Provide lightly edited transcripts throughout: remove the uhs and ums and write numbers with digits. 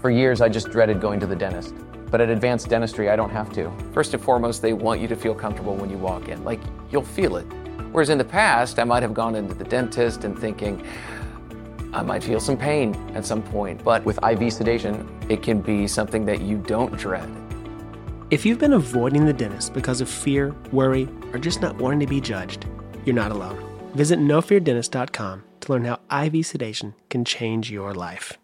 For years, I just dreaded going to the dentist. But at Advanced Dentistry, I don't have to. First and foremost, they want you to feel comfortable when you walk in. Like, you'll feel it. Whereas in the past, I might have gone into the dentist and thinking, I might feel some pain at some point. But with IV sedation, it can be something that you don't dread. If you've been avoiding the dentist because of fear, worry, or just not wanting to be judged, you're not alone. Visit nofeardentist.com to learn how IV sedation can change your life.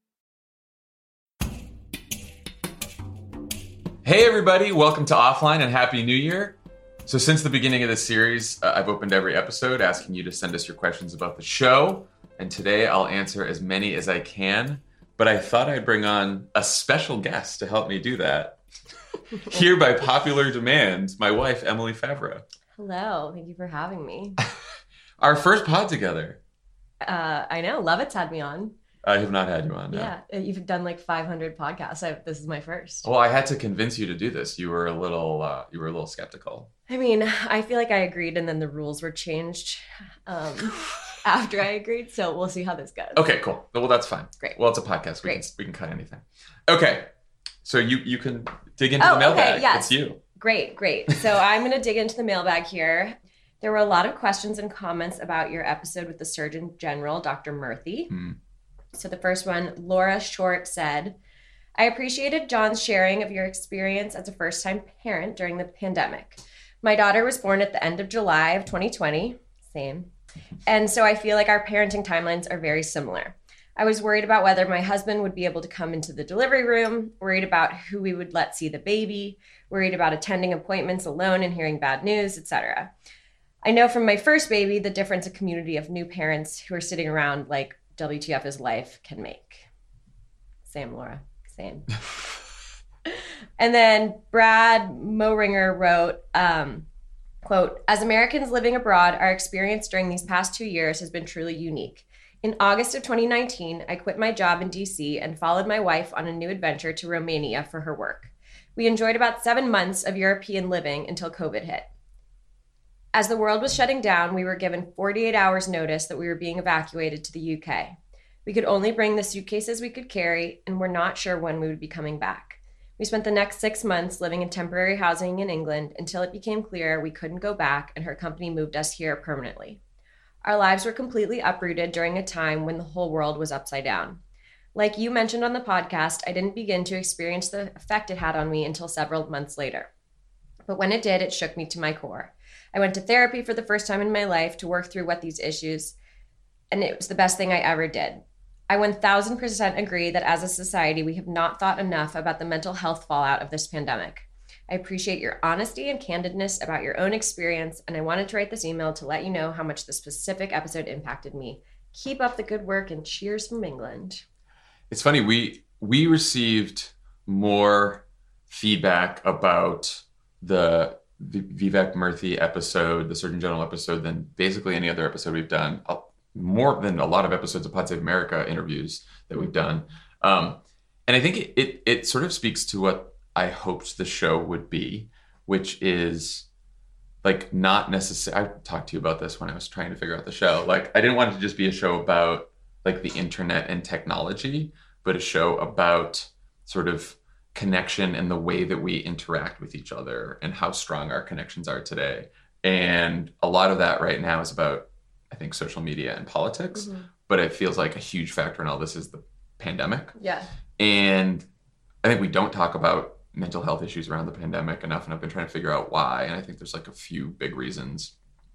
Hey everybody, welcome to Offline and Happy New Year. So since the beginning of this series, I've opened every episode asking you to send us your questions about the show. And today I'll answer as many as I can. But I thought I'd bring on a special guest to help me do that. Here by popular demand, my wife, Emily Favreau. Hello, thank you for having me. Our first pod together. I know, Lovett's had me on. I have not had you on, no. Yeah, you've done like 500 podcasts. This is my first. Well, I had to convince you to do this. You were a little skeptical. I mean, I feel like I agreed and then the rules were changed after I agreed. So we'll see how this goes. Okay, cool. Well, that's fine. Great. Well, it's a podcast. We can cut anything. Okay. So you can dig into the mailbag. Okay, yes. It's you. Great. So I'm going to dig into the mailbag here. There were a lot of questions and comments about your episode with the Surgeon General, Dr. Murthy. So the first one, Laura Short said, I appreciated John's sharing of your experience as a first-time parent during the pandemic. My daughter was born at the end of July of 2020. Same. And so I feel like our parenting timelines are very similar. I was worried about whether my husband would be able to come into the delivery room, worried about who we would let see the baby, worried about attending appointments alone and hearing bad news, etc. I know from my first baby the difference a community of new parents who are sitting around like WTF is life can make. Same, Laura. Same. And then Brad Moringer wrote, quote, as Americans living abroad, our experience during these past 2 years has been truly unique. In August of 2019, I quit my job in DC and followed my wife on a new adventure to Romania for her work. We enjoyed about 7 months of European living until COVID hit. As the world was shutting down, we were given 48 hours notice that we were being evacuated to the UK. We could only bring the suitcases we could carry, and we're not sure when we would be coming back. We spent the next 6 months living in temporary housing in England until it became clear we couldn't go back and her company moved us here permanently. Our lives were completely uprooted during a time when the whole world was upside down. Like you mentioned on the podcast, I didn't begin to experience the effect it had on me until several months later. But when it did, it shook me to my core. I went to therapy for the first time in my life to work through what these issues, and it was the best thing I ever did. I 1000% agree that as a society, we have not thought enough about the mental health fallout of this pandemic. I appreciate your honesty and candidness about your own experience, and I wanted to write this email to let you know how much the specific episode impacted me. Keep up the good work and cheers from England. It's funny, we received more feedback about the Vivek Murthy episode, the Surgeon General episode, than basically any other episode we've done. More than a lot of episodes of Pod Save America interviews that we've done. And I think it sort of speaks to what I hoped the show would be, which is like not necessarily, I talked to you about this when I was trying to figure out the show. Like I didn't want it to just be a show about like the internet and technology, but a show about sort of connection and the way that we interact with each other and how strong our connections are today. And a lot of that right now is about, I think, social media and politics, but it feels like a huge factor in all this is the pandemic. Yeah. And I think we don't talk about mental health issues around the pandemic enough, and I've been trying to figure out why. And I think there's like a few big reasons.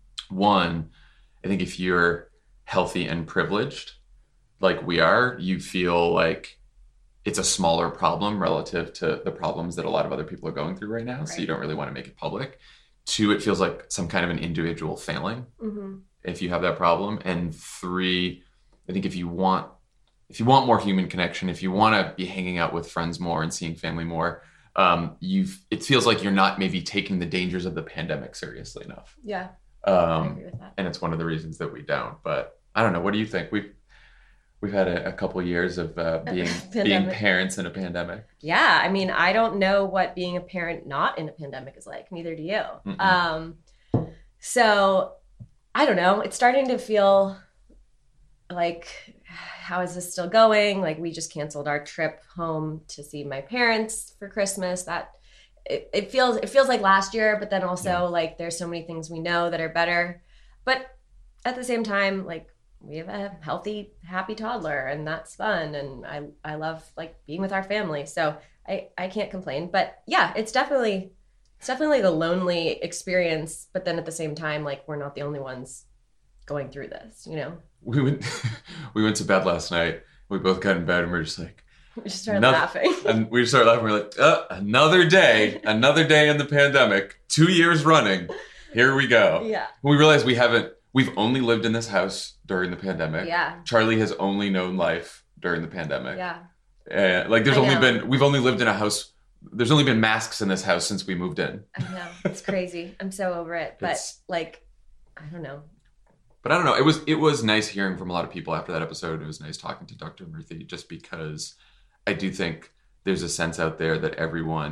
One, I think if you're healthy and privileged, like we are, you feel like it's a smaller problem relative to the problems that a lot of other people are going through right now. Right. So you don't really want to make it public. Two, it feels like some kind of an individual failing if you have that problem. And three, I think if you want more human connection, if you want to be hanging out with friends more and seeing family more, it feels like you're not maybe taking the dangers of the pandemic seriously enough. Yeah. I agree with that. And it's one of the reasons that we don't. But I don't know. What do you think? We've had a couple of years of being parents in a pandemic. Yeah, I mean, I don't know what being a parent not in a pandemic is like. Neither do you. So I don't know. It's starting to feel like how is this still going? Like, we just canceled our trip home to see my parents for Christmas. That it feels like last year, but then also like there's so many things we know that are better. But at the same time, like, we have a healthy, happy toddler, and that's fun. And I love like being with our family. So I can't complain. But yeah, it's definitely the lonely experience. But then at the same time, like, we're not the only ones going through this, you know? We went to bed last night. We both got in bed and we're just like, we just started laughing. And we started laughing. We're like, another day in the pandemic, 2 years running. Here we go. Yeah. We realized we've only lived in this house during the pandemic. Yeah. Charlie has only known life during the pandemic. Yeah. Like we've only lived in a house. There's only been masks in this house since we moved in. I know. It's crazy. I'm so over it. But like, I don't know. But I don't know. It was nice hearing from a lot of people after that episode. It was nice talking to Dr. Murthy, just because I do think there's a sense out there that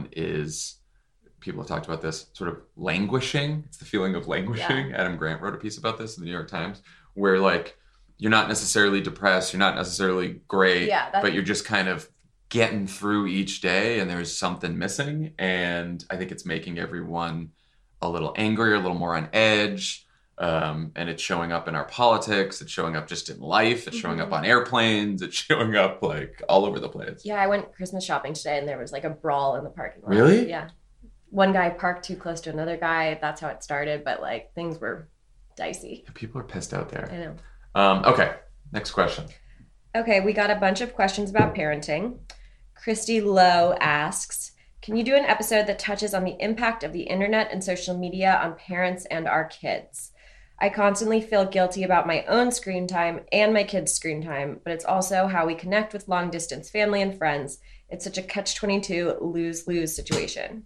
people have talked about this, sort of languishing. It's the feeling of languishing. Yeah. Adam Grant wrote a piece about this in the New York Times, where like, you're not necessarily depressed, you're not necessarily great, but you're just kind of getting through each day and there's something missing. And I think it's making everyone a little angry, a little more on edge. And it's showing up in our politics. It's showing up just in life. It's showing up on airplanes. It's showing up like all over the place. Yeah, I went Christmas shopping today and there was like a brawl in the parking lot. Really? Yeah. One guy parked too close to another guy. That's how it started. But like, things were dicey. People are pissed out there. I know. Okay, next question. Okay, we got a bunch of questions about parenting. Christy Lowe asks, can you do an episode that touches on the impact of the internet and social media on parents and our kids? I constantly feel guilty about my own screen time and my kids' screen time, but it's also how we connect with long-distance family and friends. It's such a catch-22 lose-lose situation.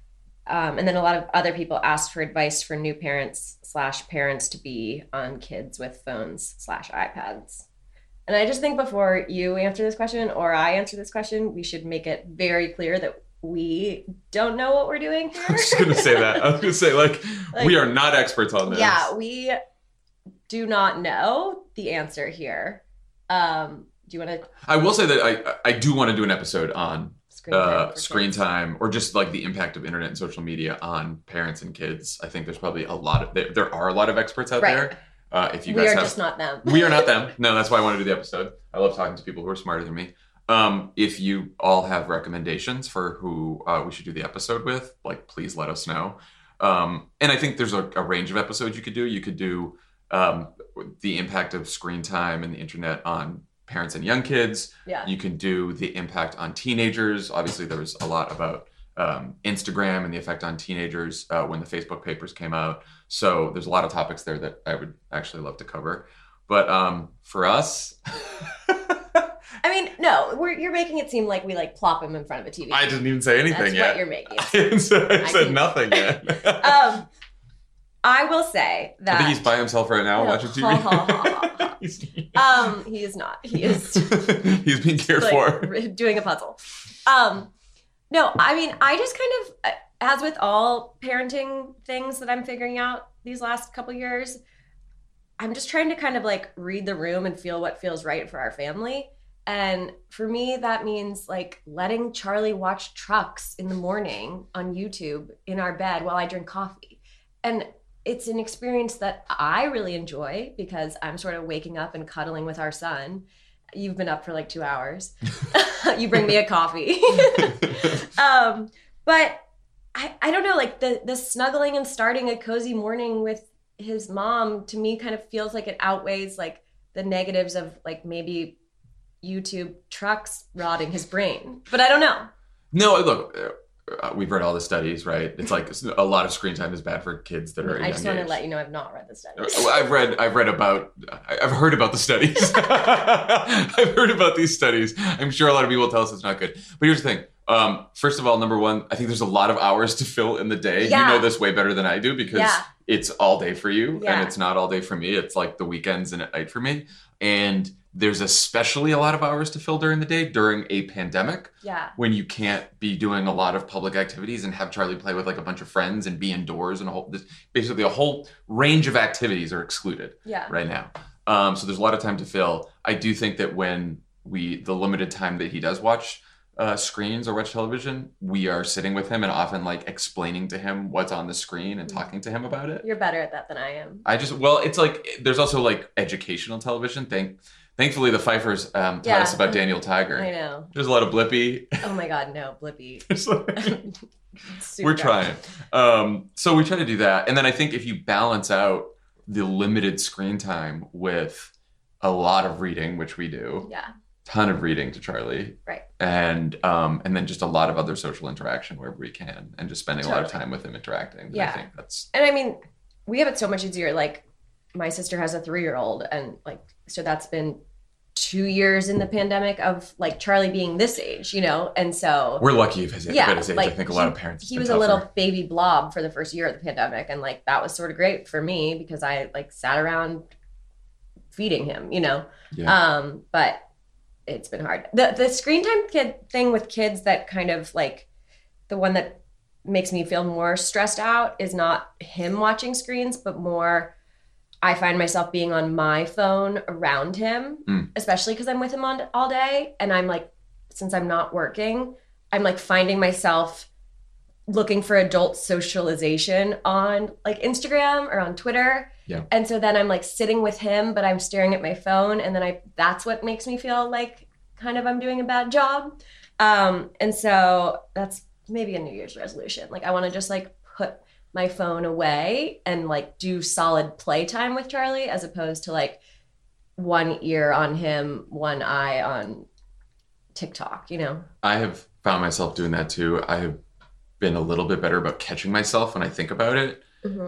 And then a lot of other people asked for advice for new parents / parents to be on kids with phones / iPads. And I just think before you answer this question or I answer this question, we should make it very clear that we don't know what we're doing here. I was just going to say that. I was going to say, like, we are not experts on this. Yeah, we do not know the answer here. Do you want to? I will say that I do want to do an episode on screen time, or just like the impact of internet and social media on parents and kids. I think there's probably there are a lot of experts out there. If you guys we are just not them. We are not them. No, that's why I want to do the episode. I love talking to people who are smarter than me. If you all have recommendations for who we should do the episode with, like, please let us know. And I think there's a range of episodes you could do. You could do the impact of screen time and the internet on parents and young kids. Yeah. You can do the impact on teenagers. Obviously, there was a lot about Instagram and the effect on teenagers when the Facebook papers came out. So there's a lot of topics there that I would actually love to cover. But for us... I mean, no, you're making it seem like we like plop him in front of a TV. I didn't even say anything yet. That's what you're making. I said nothing yet. I will say that... I think he's by himself right now watching TV. He is not. He is... He's being cared for. Doing a puzzle. No, I mean, I just kind of, as with all parenting things that I'm figuring out these last couple years, I'm just trying to kind of like read the room and feel what feels right for our family. And for me, that means like letting Charlie watch trucks in the morning on YouTube in our bed while I drink coffee. And it's an experience that I really enjoy because I'm sort of waking up and cuddling with our son. You've been up for like 2 hours. You bring me a coffee. But I don't know, like the snuggling and starting a cozy morning with his mom, to me kind of feels like it outweighs like the negatives of like maybe YouTube trucks rotting his brain. But I don't know. No, look, we've read all the studies, right? It's like a lot of screen time is bad for kids that are I just want to let you know I've not read the studies. I've heard about the studies. I've heard about these studies. I'm sure a lot of people will tell us it's not good. But here's the thing. First of all, number one, I think there's a lot of hours to fill in the day. Yeah. You know this way better than I do because it's all day for you and it's not all day for me. It's like the weekends and at night for me. And there's especially a lot of hours to fill during the day during a pandemic. Yeah. When you can't be doing a lot of public activities and have Charlie play with like a bunch of friends and be indoors and basically a whole range of activities are excluded right now. So there's a lot of time to fill. I do think that when the limited time that he does watch screens or watch television, we are sitting with him and often like explaining to him what's on the screen and talking to him about it. You're better at that than I am. It's like, there's also like educational television. Thankfully, the Pfeiffers taught us about Daniel Tiger. I know. There's a lot of Blippi. Oh my God, no, Blippi. We're trying. So we try to do that. And then I think if you balance out the limited screen time with a lot of reading, which we do. Yeah. Ton of reading to Charlie. Right. And then just a lot of other social interaction wherever we can and just spending a lot of time with him interacting. Yeah. I think that's... And I mean, we have it so much easier. Like, my sister has a 3-year-old, and like, so that's been 2 years in the pandemic of like Charlie being this age, you know? And so we're lucky of his age. Like, I think a lot of parents. He was a little baby blob for the first year of the pandemic. And like, that was sort of great for me because I like sat around feeding him, you know? Yeah. But it's been hard. The screen time thing with kids that kind of like, the one that makes me feel more stressed out is not him watching screens, but more I find myself being on my phone around him, especially because I'm with him all day. And I'm like, since I'm not working, I'm like finding myself looking for adult socialization on like Instagram or on Twitter. Yeah. And so then I'm like sitting with him, but I'm staring at my phone. And then that's what makes me feel like kind of I'm doing a bad job. And so that's maybe a New Year's resolution. Like I want to just like put my phone away and like do solid playtime with Charlie as opposed to like one ear on him, one eye on TikTok, you know? I have found myself doing that too. I have been a little bit better about catching myself when I think about it,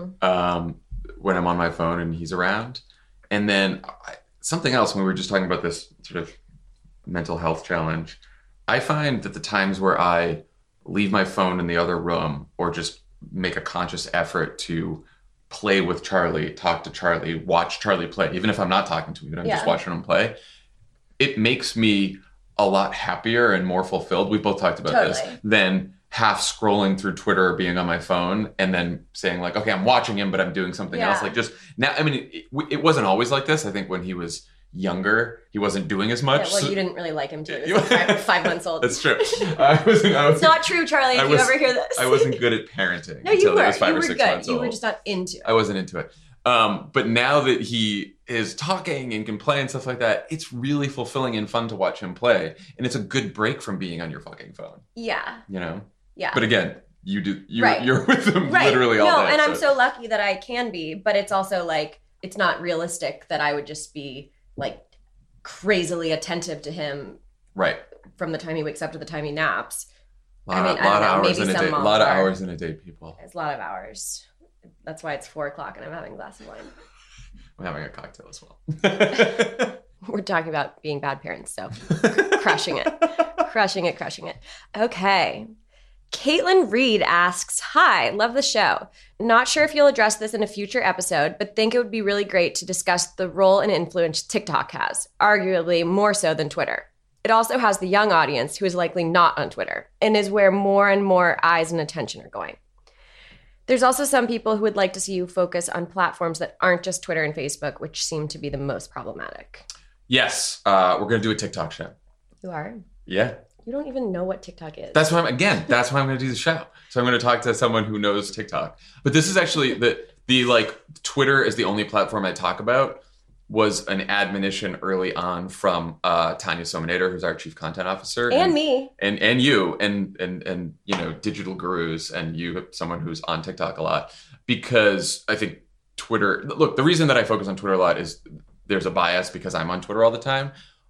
when I'm on my phone and he's around. And then something else, when we were just talking about this sort of mental health challenge, I find that the times where I leave my phone in the other room or just make a conscious effort to play with Charlie, talk to Charlie, watch Charlie play, even if I'm not talking to him, even if I'm just watching him play, it makes me a lot happier and more fulfilled. We both talked about this than half scrolling through Twitter or being on my phone and then saying like, okay, I'm watching him, but I'm doing something else. Like just now, I mean, it wasn't always like this. I think when he was younger, he wasn't doing as much. Yeah, well, you didn't really like him too. He was like 5 months old. That's true. It's not true, Charlie, if you ever hear this. I wasn't good at parenting no, you until were. I was 5 or 6 months old. You were just not into it. I wasn't into it. But now that he is talking and can play and stuff like that, it's really fulfilling and fun to watch him play. And it's a good break from being on your fucking phone. Yeah. You know? Yeah. But again, you're with him literally all day. No, and I'm so lucky that I can be, but it's also like, it's not realistic that I would just be like crazily attentive to him. Right. From the time he wakes up to the time he naps. A lot of hours in a day, people. It's a lot of hours. That's why it's 4:00 and I'm having a glass of wine. I'm having a cocktail as well. We're talking about being bad parents, so crushing it. Okay. Caitlin Reed asks, hi, love the show. Not sure if you'll address this in a future episode, but think it would be really great to discuss the role and influence TikTok has, arguably more so than Twitter. It also has the young audience who is likely not on Twitter and is where more and more eyes and attention are going. There's also some people who would like to see you focus on platforms that aren't just Twitter and Facebook, which seem to be the most problematic. Yes, we're going to do a TikTok show. You are? Yeah. You don't even know what TikTok is. That's why I'm going to do the show. So I'm going to talk to someone who knows TikTok. But this is actually the like Twitter is the only platform I talk about was an admonition early on from Tanya Somanader, who's our chief content officer, and me, and you, and you know, digital gurus, and you, someone who's on TikTok a lot, because I think Twitter. Look, the reason that I focus on Twitter a lot is there's a bias because I'm on Twitter all the time.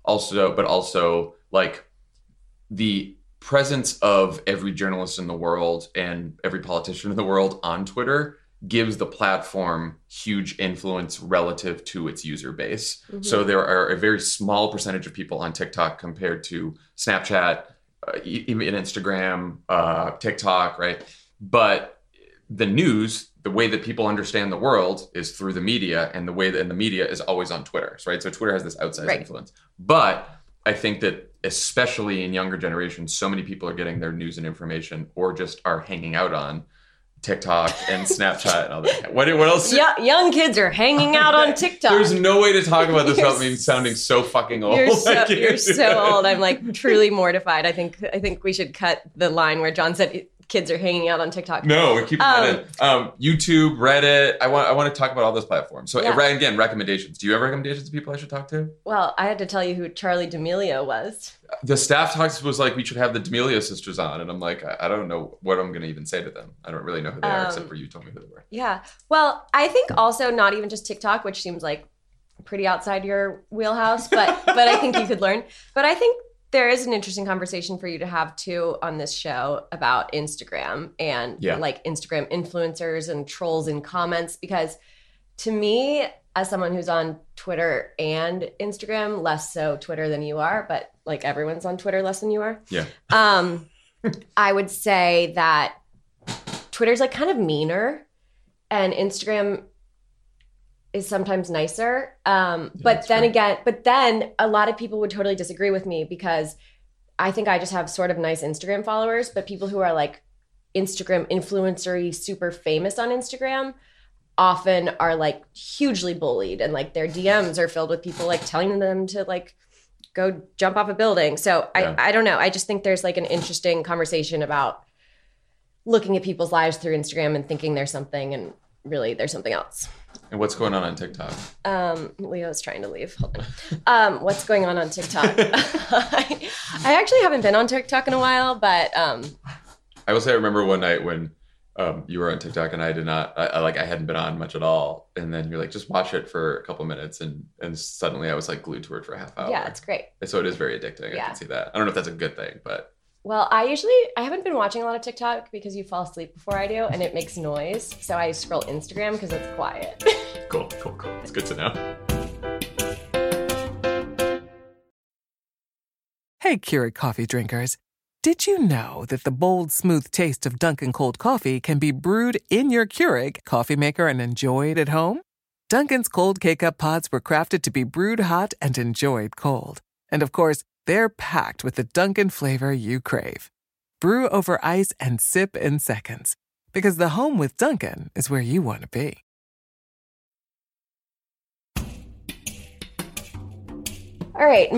Also like the presence of every journalist in the world and every politician in the world on Twitter gives the platform huge influence relative to its user base. Mm-hmm. So there are a very small percentage of people on TikTok compared to Snapchat, even Instagram, TikTok, right? But the news, the way that people understand the world is through the media, and the way that the media is always on Twitter, right? So Twitter has this outsized influence. But I think that especially in younger generations, so many people are getting their news and information or just are hanging out on TikTok and Snapchat and all that. What else? Yeah, young kids are hanging out on TikTok. There's no way to talk about this without me sounding so fucking old. You're so old. I'm like truly mortified. I think we should cut the line where John said kids are hanging out on TikTok. No, we're keeping that in. YouTube, Reddit. I want to talk about all those platforms. So again, recommendations. Do you have recommendations of people I should talk to? Well, I had to tell you who Charlie D'Amelio was. The staff talks was like, we should have the D'Amelio sisters on. And I'm like, I don't know what I'm going to even say to them. I don't really know who they are, except for you told me who they were. Yeah. Well, I think also not even just TikTok, which seems like pretty outside your wheelhouse, but I think you could learn. But I think there is an interesting conversation for you to have too on this show about Instagram and like Instagram influencers and trolls in comments, because to me, as someone who's on Twitter and Instagram, less so Twitter than you are, but like everyone's on Twitter less than you are. Yeah. I would say that Twitter's like kind of meaner and Instagram is sometimes nicer. But then a lot of people would totally disagree with me because I think I just have sort of nice Instagram followers, but people who are like Instagram influencer-y, super famous on Instagram often are like hugely bullied and like their DMs are filled with people like telling them to like go jump off a building. So I don't know. I just think there's like an interesting conversation about looking at people's lives through Instagram and thinking there's something and really there's something else. And what's going on TikTok? Leo's trying to leave. Hold on. What's going on TikTok? I actually haven't been on TikTok in a while, but I will say I remember one night when you were on TikTok and I did not. I hadn't been on much at all, and then you're like, just watch it for a couple minutes, and suddenly I was like glued to it for a half hour. Yeah, it's great. So it is very addicting. I can see that. I don't know if that's a good thing, but. Well, I haven't been watching a lot of TikTok because you fall asleep before I do and it makes noise. So I scroll Instagram because it's quiet. Cool. It's good to know. Hey, Keurig coffee drinkers. Did you know that the bold, smooth taste of Dunkin' cold coffee can be brewed in your Keurig coffee maker and enjoyed at home? Dunkin's cold K-Cup pods were crafted to be brewed hot and enjoyed cold. And of course, they're packed with the Dunkin' flavor you crave. Brew over ice and sip in seconds. Because the home with Dunkin' is where you want to be. All right,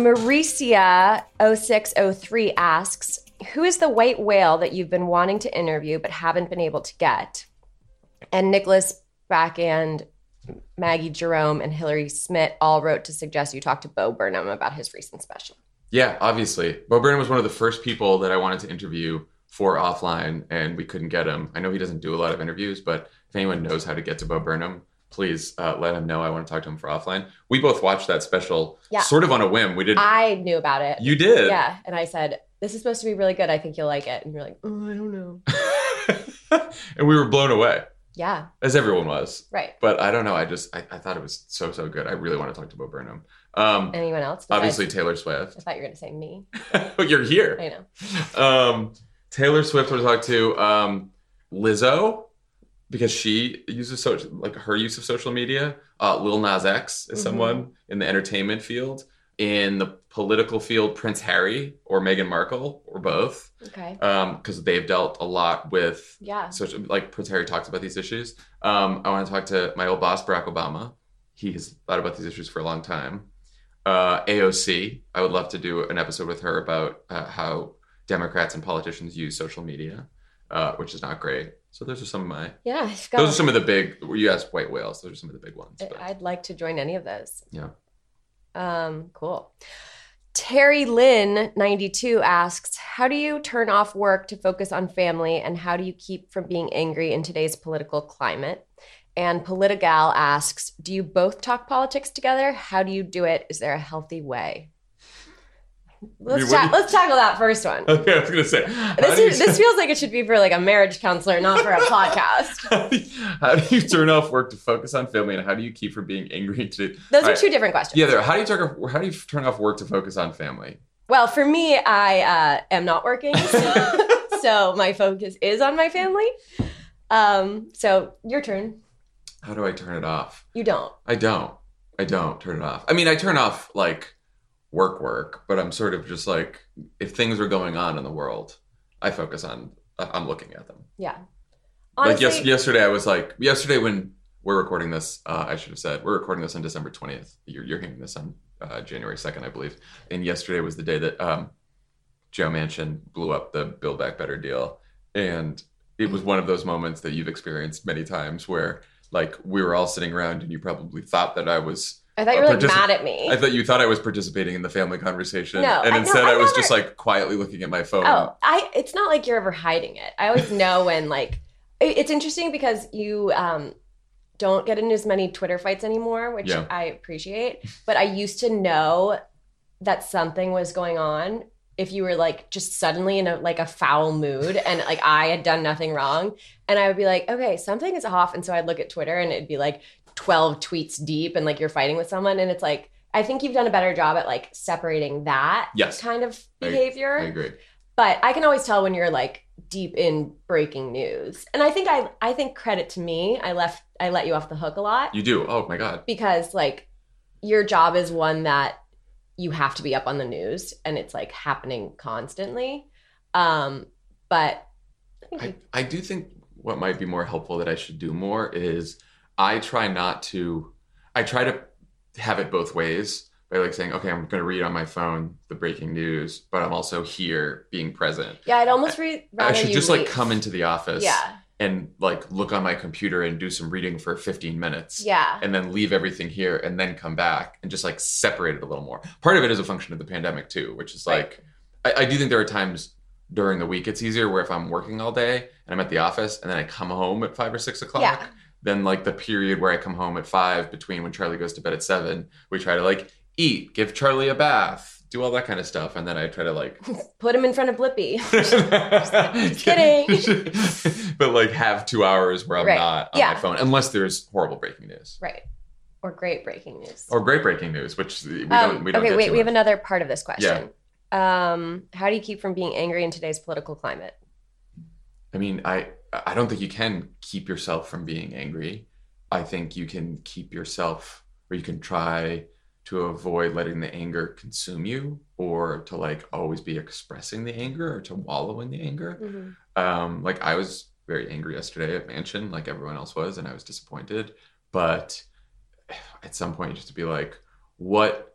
Maricia0603 asks, who is the white whale that you've been wanting to interview but haven't been able to get? And Nicholas Backhand, Maggie Jerome, and Hillary Smith all wrote to suggest you talk to Bo Burnham about his recent special. Yeah, obviously. Bo Burnham was one of the first people that I wanted to interview for Offline, and we couldn't get him. I know he doesn't do a lot of interviews, but if anyone knows how to get to Bo Burnham, please let him know. I want to talk to him for Offline. We both watched that special sort of on a whim. I knew about it. You did? Yeah, and I said, this is supposed to be really good. I think you'll like it. And you're like, oh, I don't know. And we were blown away. Yeah. As everyone was. Right. But I don't know. I thought it was so good. I really want to talk to Bo Burnham. Anyone else? Obviously Taylor Swift. I thought you were going to say me. You're here. I know. Taylor Swift would talk to Lizzo, because she uses her use of social media. Lil Nas X is someone in the entertainment field. In the political field, Prince Harry or Meghan Markle, or both. Okay. Because they've dealt a lot with social, like Prince Harry talks about these issues. I want to talk to my old boss, Barack Obama. He has thought about these issues for a long time. AOC, I would love to do an episode with her about how Democrats and politicians use social media, which is not great. So those are some of my... Yeah. Those are some of the big... You asked white whales. Those are some of the big ones. But. I'd like to join any of those. Yeah. Cool. Terry Lynn 92 asks, how do you turn off work to focus on family, and how do you keep from being angry in today's political climate? And Politigal asks, do you both talk politics together? How do you do it? Is there a healthy way? Let's tackle that first one. Okay, I was going to say. This feels like it should be for like a marriage counselor, not for a podcast. How do you turn off work to focus on family, and how do you keep from being angry today? Those are two different questions. Yeah, how do you turn off work to focus on family? Well, for me, I am not working, so my focus is on my family. So your turn. How do I turn it off? You don't. I don't turn it off. I mean, I turn off like work, but I'm sort of just like, if things are going on in the world, I focus on, I'm looking at them. Yeah. honestly, like yesterday I was like, yesterday when we're recording this, I should have said, we're recording this on December 20th. You're hearing this on January 2nd, I believe. And yesterday was the day that Joe Manchin blew up the Build Back Better deal. And it was one of those moments that you've experienced many times where like we were all sitting around and you probably thought that I was... I thought you were like mad at me. I thought you thought I was participating in the family conversation. No, and instead I was never... just like quietly looking at my phone. Oh, it's not like you're ever hiding it. I always know when like... It's interesting because you don't get into as many Twitter fights anymore, which I appreciate. But I used to know that something was going on if you were like just suddenly in a foul mood and like I had done nothing wrong. And I would be like, okay, something is off. And so I'd look at Twitter and it'd be like 12 tweets deep and like you're fighting with someone. And it's like, I think you've done a better job at like separating that kind of behavior. I agree. But I can always tell when you're like deep in breaking news. And I think credit to me, I let you off the hook a lot. You do? Oh my God. Because like your job is one that you have to be up on the news and it's like happening constantly. But I do think what might be more helpful that I should do more is I try to have it both ways by like saying, okay, I'm going to read on my phone the breaking news, but I'm also here being present. Yeah, I'd almost I should just like come into the office and like look on my computer and do some reading for 15 minutes. Yeah. And then leave everything here and then come back and just like separate it a little more. Part of it is a function of the pandemic too, which is like, I do think there are times during the week it's easier where if I'm working all day and I'm at the office and then I come home at 5 or 6 o'clock, then like the period where I come home at 5 between when Charlie goes to bed at 7, we try to like eat, give Charlie a bath, do all that kind of stuff. And then I try to like... put him in front of Blippi. Just kidding. But like have 2 hours where I'm not on my phone, unless there's horrible breaking news. Right. Or great breaking news. Or great breaking news, which we don't okay, wait, we much. have another part of this question. How do you keep from being angry in today's political climate? I mean, I don't think you can keep yourself from being angry. I think you can keep yourself, or you can try to avoid letting the anger consume you, or to like always be expressing the anger or to wallow in the anger. Mm-hmm. Like I was very angry yesterday at Manchin, like everyone else was, and I was disappointed. But at some point, just to be like, what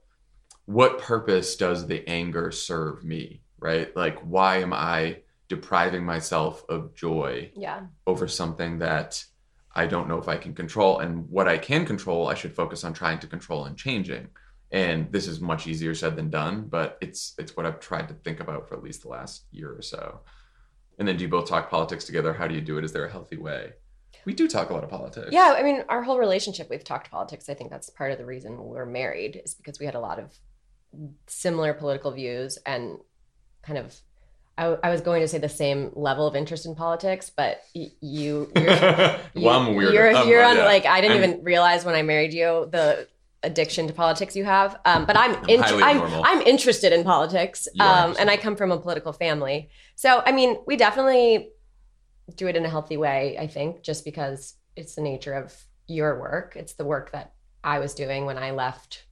purpose does the anger serve me, right? Like, why am I depriving myself of joy over something that I don't know if I can control? And what I can control, I should focus on trying to control and changing. And this is much easier said than done, but it's what I've tried to think about for at least the last year or so. And then do you both talk politics together? How do you do it? Is there a healthy way? We do talk a lot of politics. Yeah, I mean, our whole relationship, we've talked politics. I think that's part of the reason we're married, is because we had a lot of similar political views and kind of, I was going to say the same level of interest in politics, but you're well, I'm weird. You're on like, I didn't even realize when I married you the addiction to politics you have. But I'm interested in politics. And I come from a political family. So, I mean, we definitely do it in a healthy way, I think, just because it's the nature of your work. It's the work that I was doing when I left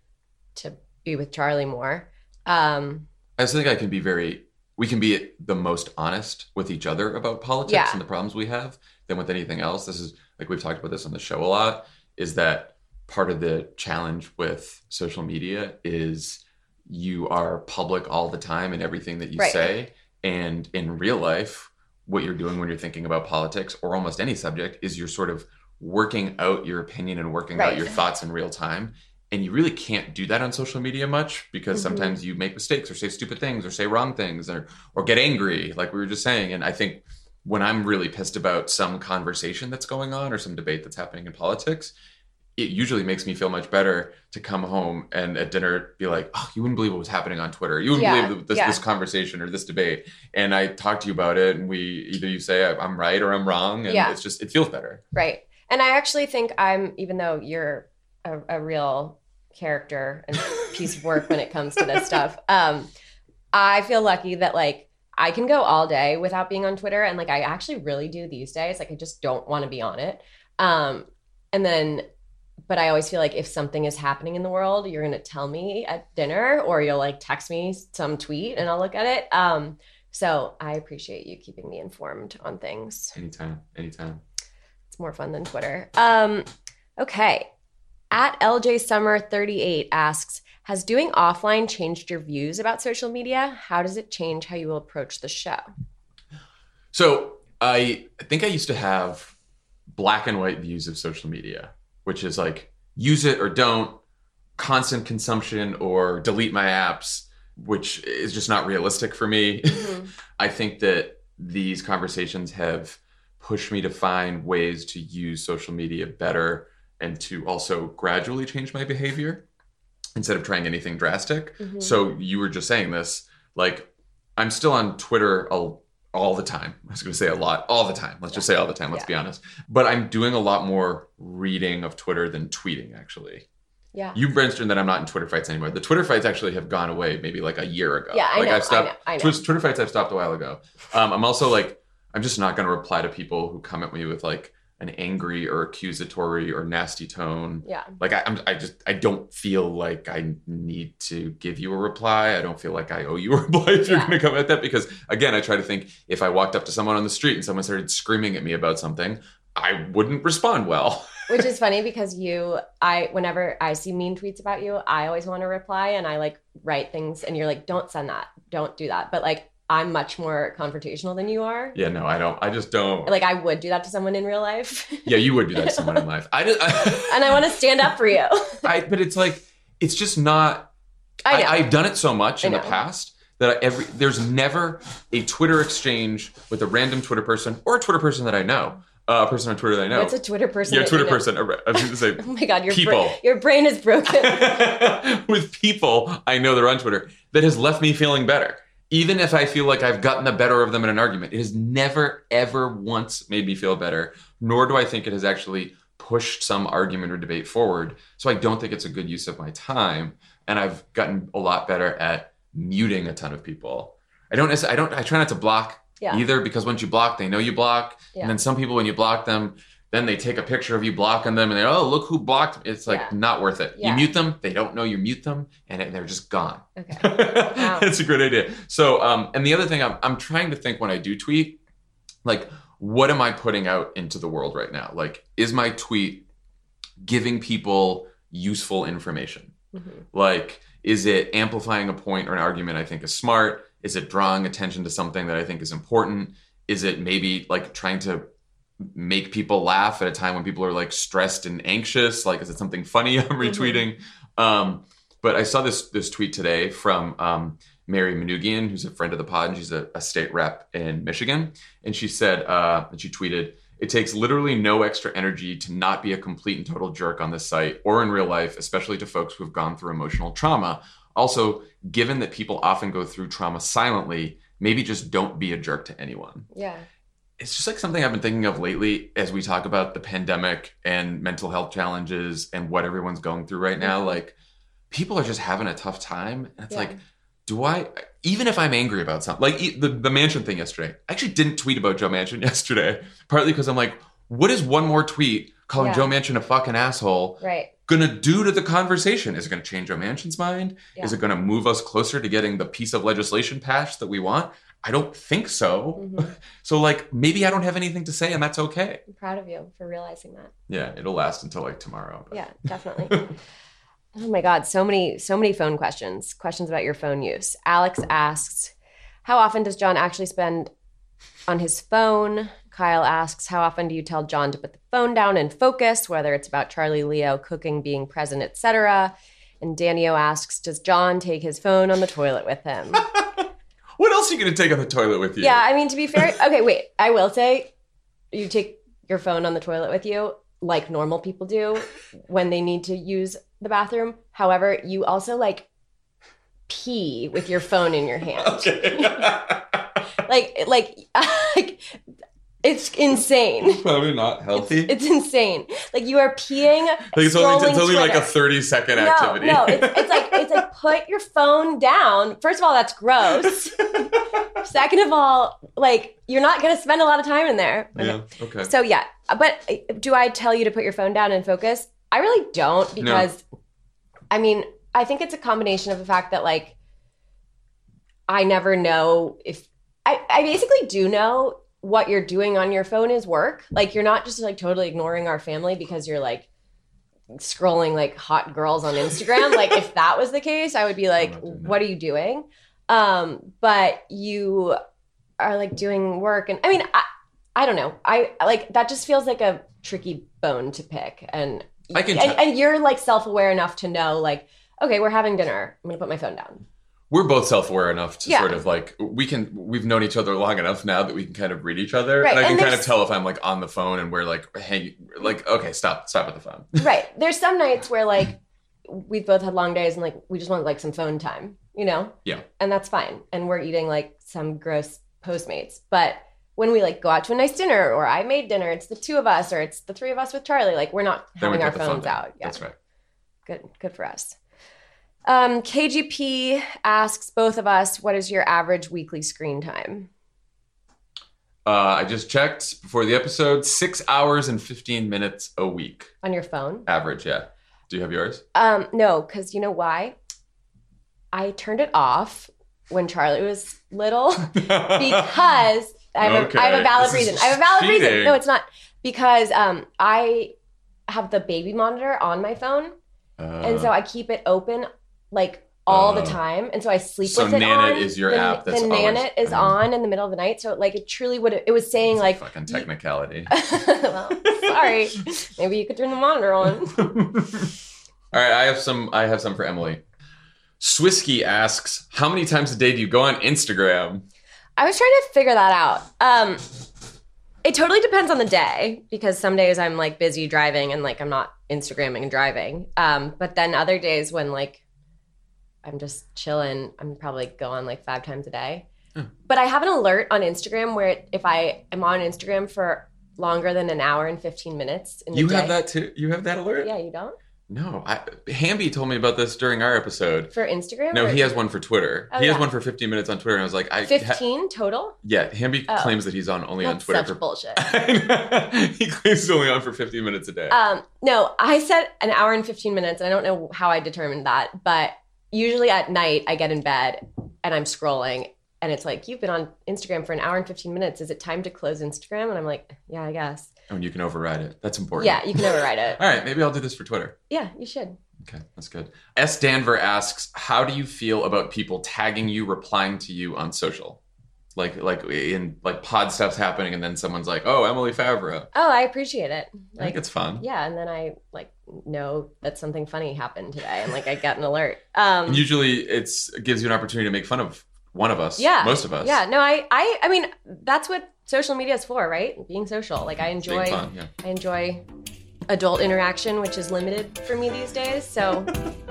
to be with Charlie more. I just think we can be the most honest with each other about politics and the problems we have than with anything else. This is, like, we've talked about this on the show a lot, is that part of the challenge with social media is you are public all the time in everything that you say. And in real life, what you're doing when you're thinking about politics or almost any subject is you're sort of working out your opinion and working out your thoughts in real time. And you really can't do that on social media much, because sometimes you make mistakes or say stupid things or say wrong things or get angry, like we were just saying. And I think when I'm really pissed about some conversation that's going on or some debate that's happening in politics, it usually makes me feel much better to come home and at dinner be like, oh, you wouldn't believe what was happening on Twitter. You wouldn't believe this conversation or this debate. And I talk to you about it, and either you say I'm right or I'm wrong. And it's just, it feels better. Right. And I actually think even though you're a real character and piece of work when it comes to this stuff, I feel lucky that like I can go all day without being on Twitter, and like I actually really do these days. Like I just don't want to be on it. But I always feel like if something is happening in the world, you're going to tell me at dinner, or you'll like text me some tweet and I'll look at it. So I appreciate you keeping me informed on things. Anytime. It's more fun than Twitter. Okay. At LJ Summer 38 asks, has doing offline changed your views about social media? How does it change how you will approach the show? So I think I used to have black and white views of social media, which is like use it or don't, constant consumption or delete my apps, which is just not realistic for me. Mm-hmm. I think that these conversations have pushed me to find ways to use social media better and to also gradually change my behavior instead of trying anything drastic. Mm-hmm. So you were just saying this, like I'm still on Twitter all the time. I was going to say a lot, all the time. Let's just say all the time. Let's be honest. But I'm doing a lot more reading of Twitter than tweeting, actually. Yeah. You mentioned that I'm not in Twitter fights anymore. The Twitter fights actually have gone away maybe like a year ago. Yeah, I know. I've stopped. I know. Twitter fights I've stopped a while ago. I'm also like, I'm just not going to reply to people who come at me with like an angry or accusatory or nasty tone. Yeah. Like I don't feel like I need to give you a reply. I don't feel like I owe you a reply if you're going to come at that, because again, I try to think if I walked up to someone on the street and someone started screaming at me about something, I wouldn't respond well. Which is funny because whenever I see mean tweets about you, I always want to reply and I like write things and you're like, don't send that. Don't do that. But like, I'm much more confrontational than you are. Yeah, no, I don't. I just don't. Like I would do that to someone in real life. Yeah, you would do that to someone in life. And I want to stand up for you. But it's like, it's just not, I've done it so much in the past that there's never a Twitter exchange with a random Twitter person or a Twitter person that I know. A person on Twitter that I know. What's a Twitter person? Yeah, Twitter person. I was going to say, oh my God, people. Your brain is broken. With people I know that are on Twitter that has left me feeling better. Even if I feel like I've gotten the better of them in an argument, it has never, ever once made me feel better, nor do I think it has actually pushed some argument or debate forward. So I don't think it's a good use of my time. And I've gotten a lot better at muting a ton of people. I try not to block either, because once you block, they know you block. Yeah. And then some people, when you block them, then they take a picture of you blocking them and they, oh, look who blocked me. It's like not worth it. Yeah. You mute them, they don't know you mute them, and they're just gone. Okay. Wow. It's a great idea. So, and the other thing I'm trying to think when I do tweet, like, what am I putting out into the world right now? Like, is my tweet giving people useful information? Mm-hmm. Like, is it amplifying a point or an argument I think is smart? Is it drawing attention to something that I think is important? Is it maybe like trying to make people laugh at a time when people are like stressed and anxious? Like, is it something funny I'm retweeting? Mm-hmm. But I saw this tweet today from Mary Manoogian, who's a friend of the pod, and she's a state rep in Michigan. And she said, and she tweeted, "It takes literally no extra energy to not be a complete and total jerk on this site or in real life, especially to folks who have gone through emotional trauma. Also, given that people often go through trauma silently, maybe just don't be a jerk to anyone." Yeah. It's just like something I've been thinking of lately as we talk about the pandemic and mental health challenges and what everyone's going through right now. Like, people are just having a tough time. And it's like, even if I'm angry about something, like the Manchin thing yesterday, I actually didn't tweet about Joe Manchin yesterday, partly because I'm like, what is one more tweet calling Joe Manchin a fucking asshole gonna do to the conversation? Is it gonna change Joe Manchin's mind? Yeah. Is it gonna move us closer to getting the piece of legislation passed that we want? I don't think so. Mm-hmm. So like, maybe I don't have anything to say and that's okay. I'm proud of you for realizing that. Yeah, it'll last until like tomorrow. But. Yeah, definitely. Oh my God, so many phone questions about your phone use. Alex asks, how often does John actually spend on his phone? Kyle asks, how often do you tell John to put the phone down and focus, whether it's about Charlie, Leo, cooking, being present, etc.? And Daniel asks, does John take his phone on the toilet with him? What else are you going to take on the toilet with you? Yeah, I mean, to be fair, okay, wait, I will say you take your phone on the toilet with you like normal people do when they need to use the bathroom. However, you also like pee with your phone in your hand. Okay. like it's insane. Probably not healthy. It's insane. Like you are peeing. Like it's only like a 30-second activity. No, it's like put your phone down. First of all, that's gross. Second of all, like you're not going to spend a lot of time in there. Yeah. Okay. So yeah, but do I tell you to put your phone down and focus? I really don't, because I mean, I think it's a combination of the fact that like I never know if I basically do know what you're doing on your phone is work. Like, you're not just like totally ignoring our family because you're like scrolling like hot girls on Instagram. Like, if that was the case, I would be like, what are you doing? But you are like doing work. And I mean, I don't know. I like, that just feels like a tricky bone to pick. And and you're like self-aware enough to know like, okay, we're having dinner. I'm going to put my phone down. We're both self-aware enough to sort of like, we've known each other long enough now that we can kind of read each other. Right. And I can kind of tell if I'm like on the phone and we're like hanging, like, okay, stop at the phone. Right. There's some nights where like we've both had long days and like we just want like some phone time, you know? Yeah. And that's fine. And we're eating like some gross Postmates. But when we like go out to a nice dinner, or I made dinner, it's the two of us, or it's the three of us with Charlie, like we're not having our phones out. Yeah. That's right. Good for us. KGP asks both of us, what is your average weekly screen time? I just checked before the episode, 6 hours and 15 minutes a week. On your phone? Average, yeah. Do you have yours? No, because you know why? I turned it off when Charlie was little because I have a valid reason. I have a valid reason. No, it's not. Because I have the baby monitor on my phone. And so I keep it open like all the time. And so I sleep with it on. So Nanit is your app that's always... Nanit is on in the middle of the night. So like it truly would, it was saying like... Fucking technicality. Well, sorry. Maybe you could turn the monitor on. All right, I have some for Emily. Swisky asks, how many times a day do you go on Instagram? I was trying to figure that out. It totally depends on the day, because some days I'm like busy driving and like I'm not Instagramming and driving. But then other days when like I'm just chilling, I'm probably go on like 5 times a day. But I have an alert on Instagram where if I am on Instagram for longer than an hour and 15 minutes in the day. You have that too? You have that alert? Yeah, you don't? No, Hamby told me about this during our episode. For Instagram? No, he has one for Twitter. He has one for 15 minutes on Twitter, and I was like... 15 total? Yeah, Hamby claims that he's only on Twitter. That's such bullshit. He claims he's only on for 15 minutes a day. No, I set an hour and 15 minutes, and I don't know how I determined that, but usually at night, I get in bed, and I'm scrolling, and it's like, you've been on Instagram for an hour and 15 minutes. Is it time to close Instagram? And I'm like, yeah, I guess. Oh, and you can override it. That's important. Yeah, you can override it. All right, maybe I'll do this for Twitter. Yeah, you should. Okay, that's good. S. Danver asks, how do you feel about people tagging you, replying to you on social? Like in like pod stuff's happening and then someone's like, oh, Emily Favreau. Oh, I appreciate it. I think it's fun. Yeah, and then I like know that something funny happened today and like I get an alert. And usually it gives you an opportunity to make fun of one of us. Yeah. Most of us. Yeah, no, I mean, that's what social media is for, right? Being social. Like I enjoy adult interaction, which is limited for me these days. So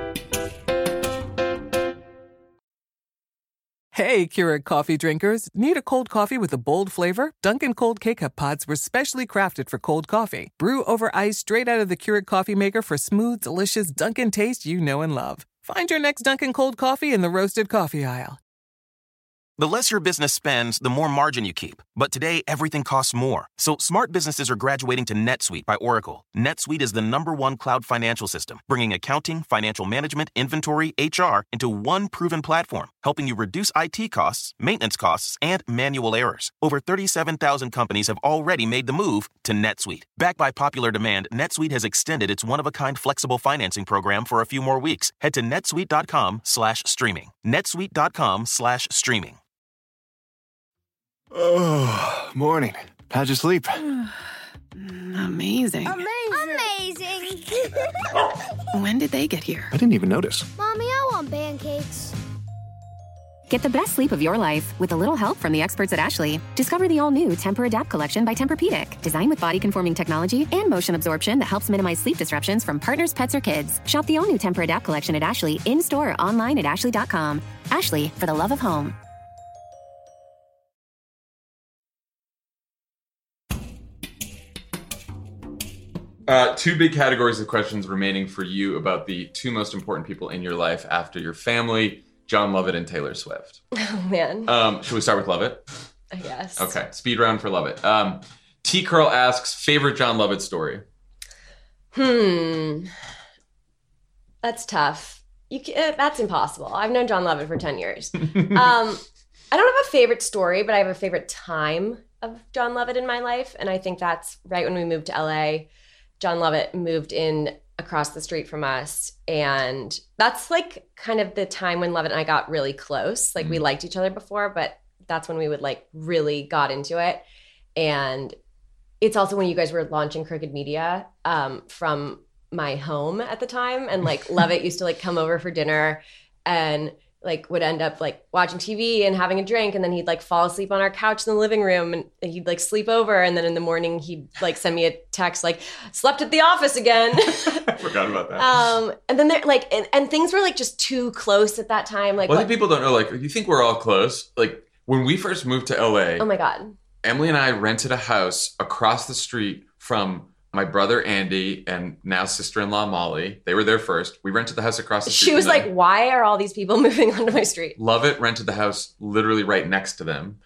Hey, Keurig coffee drinkers. Need a cold coffee with a bold flavor? Dunkin' Cold K-Cup pods were specially crafted for cold coffee. Brew over ice straight out of the Keurig coffee maker for smooth, delicious Dunkin' taste you know and love. Find your next Dunkin' Cold coffee in the roasted coffee aisle. The less your business spends, the more margin you keep. But today, everything costs more. So smart businesses are graduating to NetSuite by Oracle. NetSuite is the #1 cloud financial system, bringing accounting, financial management, inventory, HR into one proven platform, helping you reduce IT costs, maintenance costs, and manual errors. Over 37,000 companies have already made the move to NetSuite. Backed by popular demand, NetSuite has extended its one-of-a-kind flexible financing program for a few more weeks. Head to netsuite.com/streaming. netsuite.com/streaming. Oh, morning. How'd you sleep? Amazing. When did they get here? I didn't even notice. Mommy, I want pancakes. Get the best sleep of your life with a little help from the experts at Ashley. Discover the all-new Tempur-Adapt collection by Tempur-Pedic, designed with body-conforming technology and motion absorption that helps minimize sleep disruptions from partners, pets, or kids. Shop the all-new Tempur-Adapt collection at Ashley in-store or online at ashley.com. Ashley, for the love of home. Two big categories of questions remaining for you about the two most important people in your life after your family, Jon Lovett and Taylor Swift. Oh, man. Should we start with Lovett? I guess. Okay, speed round for Lovett. T. Curl asks, favorite Jon Lovett story? That's tough. That's impossible. I've known Jon Lovett for 10 years. I don't have a favorite story, but I have a favorite time of Jon Lovett in my life. And I think that's right when we moved to LA. Jon Lovett moved in across the street from us. And that's like kind of the time when Lovett and I got really close. Like we liked each other before, but that's when we would like really got into it. And it's also when you guys were launching Crooked Media from my home at the time. And like Lovett used to like come over for dinner and like would end up like watching TV and having a drink, and then he'd like fall asleep on our couch in the living room, and he'd like sleep over, and then in the morning he'd like send me a text like, slept at the office again. I forgot about that. And then they're like, and things were like just too close at that time. Like, well, I think people don't know, like, you think we're all close. Like when we first moved to LA, oh my God, Emily and I rented a house across the street from my brother Andy and now sister-in-law Molly. They were there first. We rented the house across the street. She was like, why are all these people moving onto my street? Lovett rented the house literally right next to them.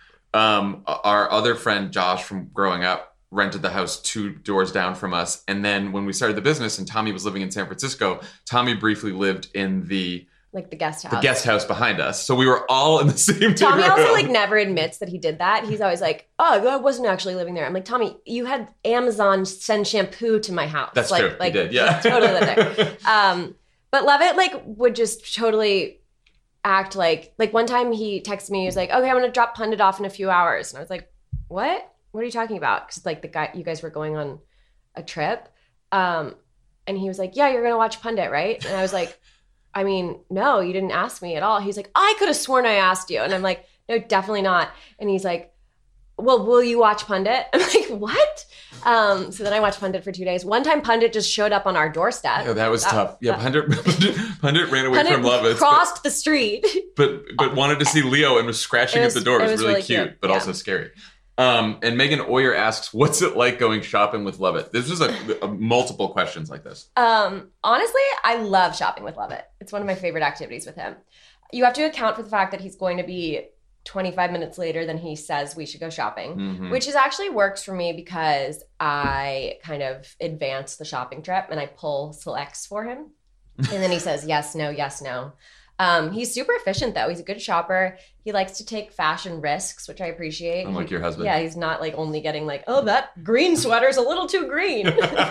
Our other friend Josh from growing up rented the house 2 doors down from us. And then when we started the business and Tommy was living in San Francisco, Tommy briefly lived in the guest house. The guest house behind us. So we were all in the same Tommy neighborhood. also like never admits that he did that. He's always like, oh, I wasn't actually living there. I'm like, Tommy, you had Amazon send shampoo to my house. That's like, true. Like, he did, yeah. He totally lived there. But Lovett like would just totally act like one time he texted me, he was like, okay, I'm going to drop Pundit off in a few hours. And I was like, what? What are you talking about? Because like you guys were going on a trip. And he was like, yeah, you're going to watch Pundit, right? And I was like, I mean, no, you didn't ask me at all. He's like, I could have sworn I asked you. And I'm like, no, definitely not. And he's like, well, will you watch Pundit? I'm like, what? So then I watched Pundit for 2 days. One time Pundit just showed up on our doorstep. Yeah, that was tough. Yeah, Pundit ran away from Lovett. Crossed the street. But wanted to see Leo and was scratching at the door. It was really cute, but also scary. And Megan Oyer asks, what's it like going shopping with Lovett? This is a multiple questions like this. Honestly, I love shopping with Lovett. It's one of my favorite activities with him. You have to account for the fact that he's going to be 25 minutes later than he says we should go shopping, which is actually works for me because I kind of advance the shopping trip and I pull selects for him. And then he says, yes, no, yes, no. He's super efficient though. He's a good shopper. He likes to take fashion risks, which I appreciate. Unlike your husband. Yeah, he's not like only getting like, oh, that green sweater's a little too green.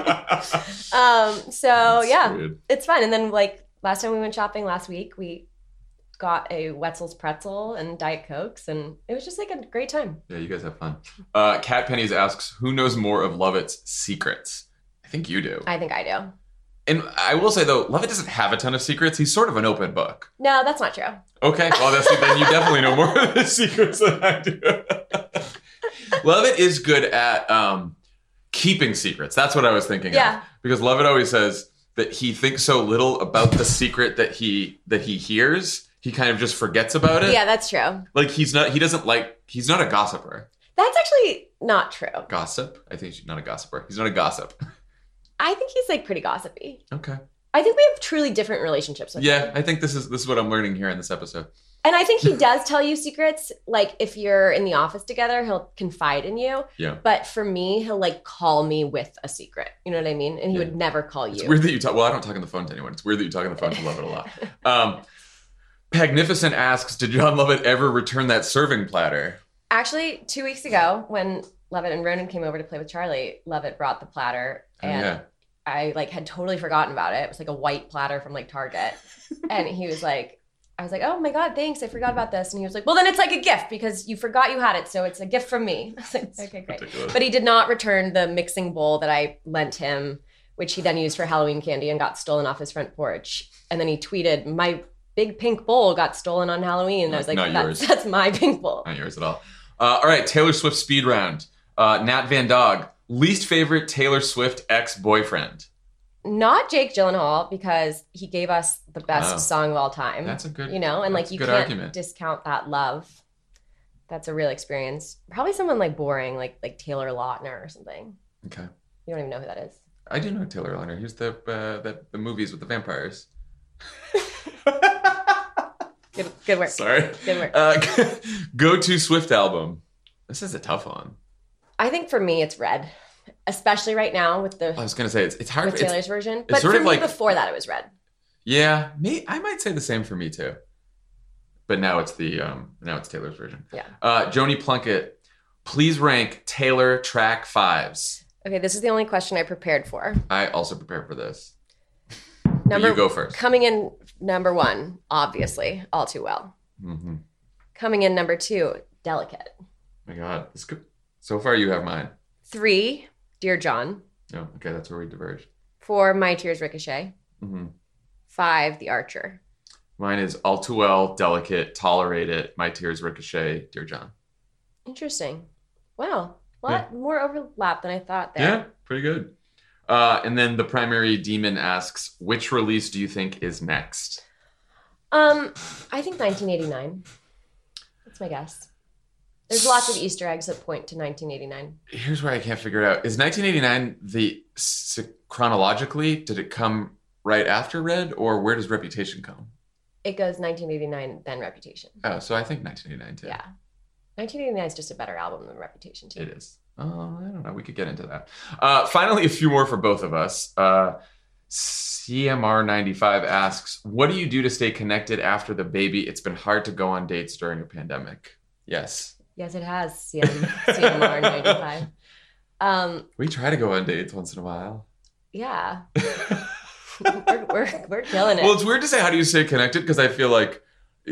So yeah, weird. It's fun. And then like last time we went shopping last week, we got a Wetzel's pretzel and Diet Cokes, and it was just like a great time. Yeah, you guys have fun. Kat Pennies asks, who knows more of Lovett's secrets? I think you do. I think I do. And I will say, though, Lovett doesn't have a ton of secrets. He's sort of an open book. No, that's not true. Okay. Well, then you definitely know more of his secrets than I do. Lovett is good at keeping secrets. That's what I was thinking of. Because Lovett always says that he thinks so little about the secret that he hears, he kind of just forgets about it. Yeah, that's true. Like, he's not a gossiper. That's actually not true. Gossip? I think he's not a gossiper. He's not a gossip. I think he's like pretty gossipy. Okay. I think we have truly different relationships with him. I think this is what I'm learning here in this episode. And I think he does tell you secrets. Like if you're in the office together, he'll confide in you. Yeah. But for me, he'll like call me with a secret. You know what I mean? And he would never call you. It's weird that you talk. Well, I don't talk on the phone to anyone. It's weird that you talk on the phone to Lovett a lot. Pagnificent asks, did Jon Lovett ever return that serving platter? Actually, 2 weeks ago, when Lovett and Ronan came over to play with Charlie, Lovett brought the platter. And I like had totally forgotten about it. It was like a white platter from like Target. And he was like, I was like, oh my God, thanks. I forgot about this. And he was like, well, then it's like a gift because you forgot you had it. So it's a gift from me. I was like, okay, great. Ridiculous. But he did not return the mixing bowl that I lent him, which he then used for Halloween candy and got stolen off his front porch. And then he tweeted, my big pink bowl got stolen on Halloween. And I was like, that's my pink bowl. Not yours at all. All right, Taylor Swift speed round. Nat Van Dog. Least favorite Taylor Swift ex-boyfriend? Not Jake Gyllenhaal, because he gave us the best song of all time. That's a good, and like you can't discount that love. That's a real experience. Probably someone like boring, like Taylor Lautner or something. Okay. You don't even know who that is. I do know Taylor Lautner. He's the movies with the vampires. Good work. Sorry. Good work. Go-to Swift album. This is a tough one. I think for me it's Red, especially right now with the. I was gonna say it's hard with Taylor's version, but for me before that it was Red. Yeah, I might say the same for me too. But now it's Taylor's version. Yeah. Joni Plunkett, please rank Taylor track 5s. Okay, this is the only question I prepared for. I also prepared for this. You go first. Coming in number 1, obviously, All Too Well. Mm-hmm. Coming in number 2, Delicate. Oh my God. This could... So far, you have mine. 3, Dear John. Oh, okay. That's where we diverged. 4, My Tears Ricochet. Mm-hmm. 5, The Archer. Mine is All Too Well, Delicate, Tolerate It, My Tears Ricochet, Dear John. Interesting. Wow. A lot more overlap than I thought there. Yeah, pretty good. And then the primary demon asks, which release do you think is next? I think 1989. That's my guess. There's lots of Easter eggs that point to 1989. Here's where I can't figure it out. Is 1989 chronologically, did it come right after Red, or where does Reputation come? It goes 1989, then Reputation. Oh, so I think 1989 too. Yeah. 1989 is just a better album than Reputation too. It is. Oh, I don't know. We could get into that. Finally, a few more for both of us. CMR95 asks, what do you do to stay connected after the baby? It's been hard to go on dates during a pandemic. Yes. Yes, it has, CMR95. We try to go on dates once in a while. Yeah. we're killing it. Well, it's weird to say, how do you stay connected? Because I feel like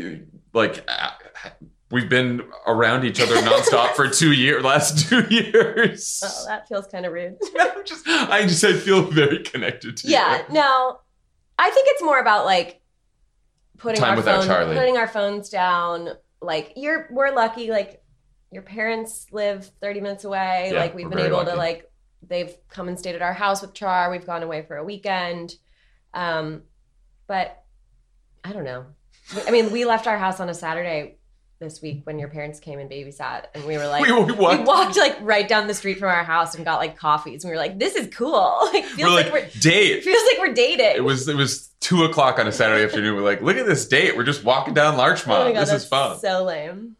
we've been around each other nonstop for last 2 years. Oh, that feels kind of rude. I feel very connected to you. Yeah, no. I think it's more about like putting our phones down. Like we're lucky, like your parents live 30 minutes away. Yeah, like we've been able to they've come and stayed at our house with Char. We've gone away for a weekend. But I don't know. I mean, we left our house on a Saturday this week when your parents came and babysat, and we were like, we walked like right down the street from our house and got like coffees, and we were like, this is cool. Like feels like we're dating. It was 2:00 on a Saturday afternoon. We're like, look at this date. We're just walking down Larchmont. Oh my God, this is fun. So lame.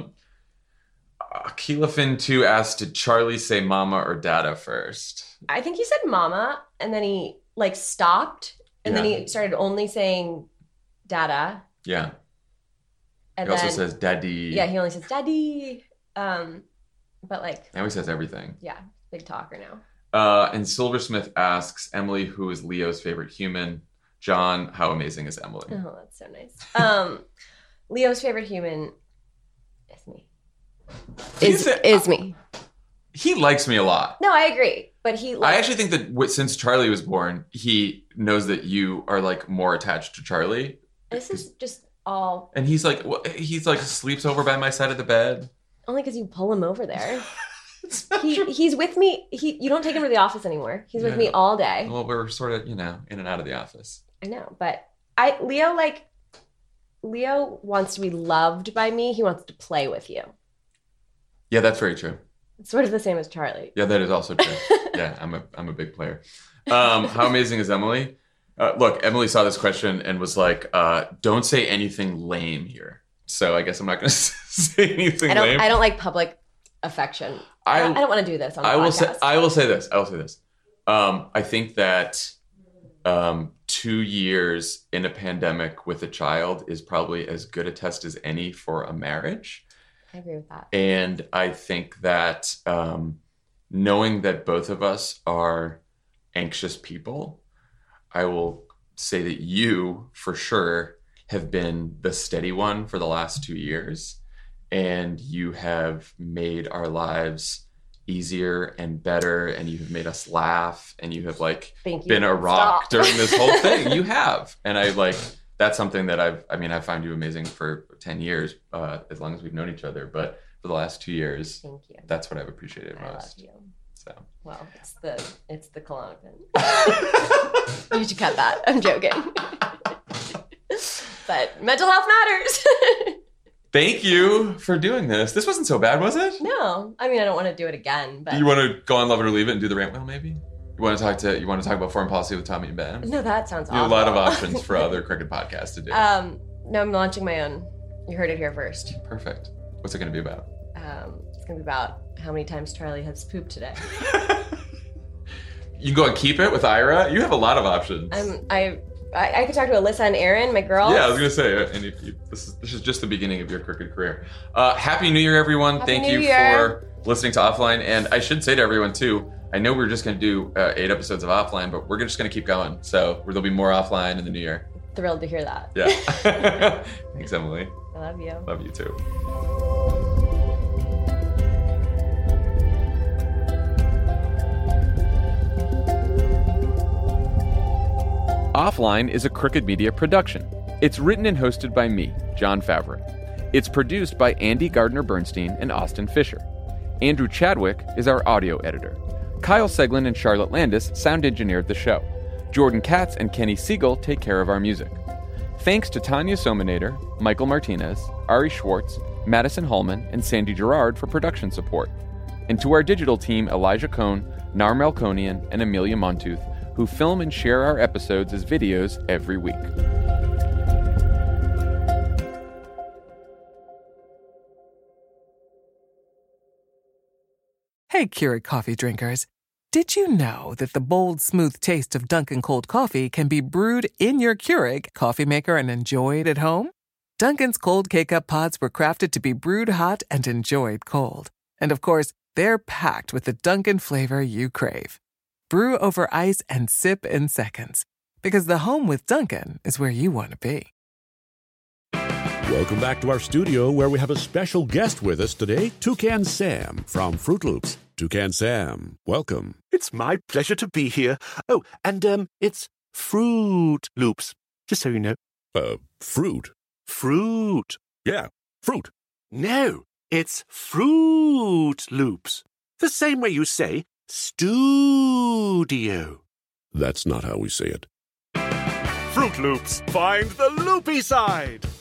Keelafin 2 asked, did Charlie say mama or dada first? I think he said mama, and then he like stopped, and then he started only saying dada. Yeah. And he also says daddy. Yeah, he only says daddy. But like... Now he says everything. Yeah, big talker now. And Silversmith asks, Emily, who is Leo's favorite human? John, how amazing is Emily? Oh, that's so nice. Leo's favorite human is me. Is me. He likes me a lot. No, I agree. But I actually think that since Charlie was born, he knows that you are like more attached to Charlie. This is just all... And he's like sleeps over by my side of the bed. Only because you pull him over there. He's with me. You don't take him to the office anymore. He's with me all day. Well, we're sort of, in and out of the office. I know, but Leo wants to be loved by me. He wants to play with you. Yeah, that's very true. It's sort of the same as Charlie. Yeah, that is also true. Yeah, I'm a big player. How amazing is Emily? Look, Emily saw this question and was like, don't say anything lame here. So I guess I'm not going to say anything lame. I don't like public affection. I don't want to do this on the podcast. I will say this. I think that 2 years in a pandemic with a child is probably as good a test as any for a marriage. I agree with that. And I think that knowing that both of us are anxious people, I will say that you, for sure, have been the steady one for the last 2 years. And you have made our lives easier and better. And you have made us laugh. And you have been a rock during this whole thing. You have. And that's something that I found you amazing for 10 years, as long as we've known each other. But for the last 2 years, thank you. That's what I've appreciated most. I love you. So. Well, it's the Klonopin. You should cut that. I'm joking. But mental health matters. Thank you for doing this. This wasn't so bad, was it? No. I don't want to do it again. But you want to go on Love It or Leave It and do the rant wheel, maybe? You want to talk about foreign policy with Tommy and Ben? No, that sounds awful. You have a lot of options for other cricket podcasts to do. No, I'm launching my own. You heard it here first. Perfect. What's it going to be about? It's going to be about how many times Charlie has pooped today. You can go and Keep It with Ira. You have a lot of options. I could talk to Alyssa and Erin, my girls. Yeah, I was gonna say, and this is just the beginning of your crooked career. Happy New Year, everyone! Thank you for listening to Offline, and I should say to everyone too. I know we're just gonna do 8 episodes of Offline, but we're just gonna keep going. So there'll be more Offline in the new year. Thrilled to hear that. Yeah. Thanks, Emily. I love you. Love you too. Offline is a Crooked Media production. It's written and hosted by me, Jon Favreau. It's produced by Andy Gardner-Bernstein and Austin Fisher. Andrew Chadwick is our audio editor. Kyle Seglin and Charlotte Landis sound engineered the show. Jordan Katz and Kenny Siegel take care of our music. Thanks to Tanya Sominator, Michael Martinez, Ari Schwartz, Madison Hallman, and Sandy Gerard for production support. And to our digital team, Elijah Cohn, Nar Melkonian, and Amelia Montooth, who film and share our episodes as videos every week. Hey, Keurig coffee drinkers. Did you know that the bold, smooth taste of Dunkin' Cold Coffee can be brewed in your Keurig coffee maker and enjoyed at home? Dunkin's Cold K-Cup pods were crafted to be brewed hot and enjoyed cold. And of course, they're packed with the Dunkin' flavor you crave. Brew over ice and sip in seconds. Because the home with Dunkin' is where you want to be. Welcome back to our studio where we have a special guest with us today, Toucan Sam from Fruit Loops. Toucan Sam, welcome. It's my pleasure to be here. Oh, and it's Fruit Loops, just so you know. Fruit? Fruit. Yeah, fruit. No, it's Fruit Loops. The same way you say studio. That's not how we say it. Fruit Loops, find the loopy side.